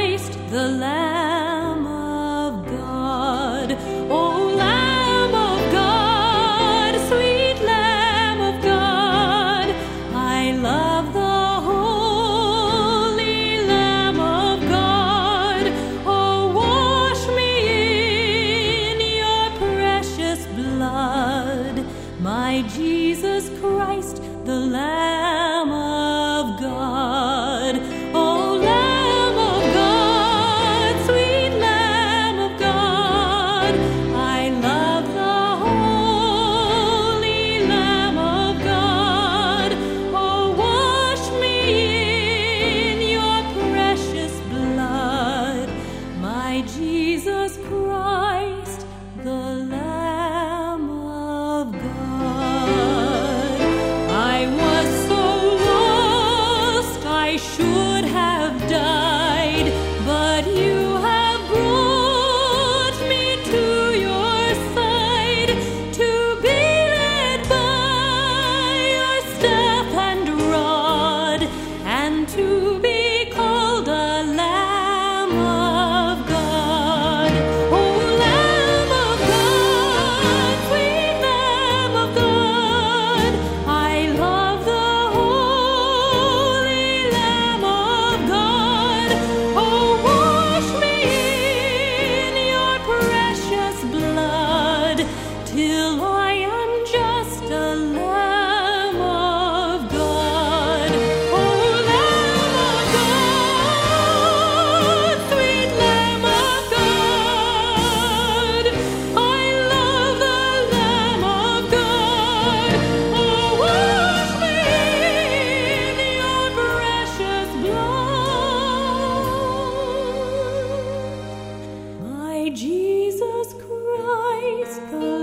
Christ, the Lamb of God. O Lamb of God, sweet Lamb of God, I love the holy Lamb of God. Oh, wash me in your precious blood, my Jesus Christ, the Lamb of God. Oh, Lamb of God, sweet Lamb of God, I love the holy Lamb of God. Oh, wash me in your precious blood, my Jesus Christ, the Lamb of God. I was so lost, I should have died, but you have brought me to your side, to be led by your staff and rod, and to be called a Lamb of God. Oh, Lamb of God, sweet Lamb of God, I love the holy Lamb of God. Oh, wash me in your precious blood, till I am just a Lamb of God. Oh, Lamb of God, sweet Lamb of God, I love the Lamb of God. Oh, wash me in your precious blood, my Jesus Christ, the